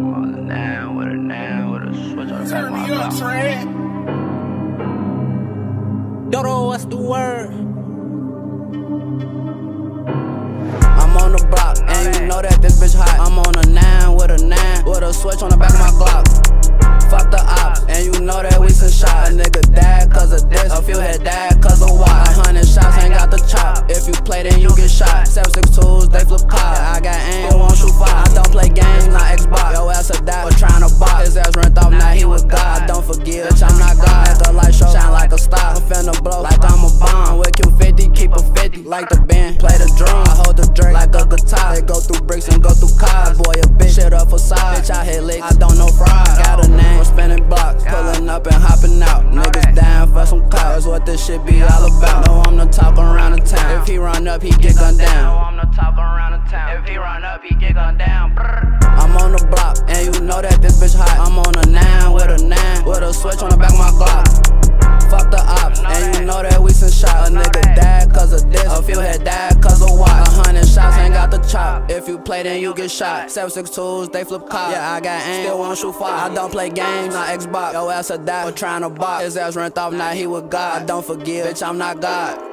on the now, with a switch on the back of my Glock. Dodo, what's the word? I'm on the block, and you know that this bitch hot. I'm on a 9 with a switch on the back of my Glock. Fuck the ops, and you know that we some shot. A nigga died cause of this, a few had died cause of why. 100 shots ain't got the chop. If you play then you get shot. 7.62s, they flip cop. I got aim, won't shoot fire. I don't play games, not Xbox. Yo ass a die for trying to box. His ass rent off, now he was God. I don't forgive, bitch, I'm not God. At the light show, shine like a star. I'm finna blow like I'm a bomb. With Q50, keep a 50 like the band. Play the drum, I hold the drink like a guitar. They go through bricks and go through cars. Boy, a bitch, shit up for side. Bitch, I hit licks, I don't know fraud. Got a name, spinning blocks, pulling up and hopping out. Niggas dying for some cops, that's what this shit be all about. No, I'm the talk around the town. If he run up, he get gunned down. No, I'm the talk around the town. If he run up, he get gunned down. I'm on the block, and you know that this bitch hot. I'm on a 9 with a switch on the back of my Glock. Fuck the ops, and you know that we some shot. A nigga died cause of this, a few had died cause of why. 100 shots ain't got the chop. If you play then you get shot. 7.62s, they flip cop. Yeah, I got aim, still won't shoot fire. I don't play games, not Xbox. Yo ass a die for trying to box. His ass rent off, now he was God. I don't forgive, bitch, I'm not God.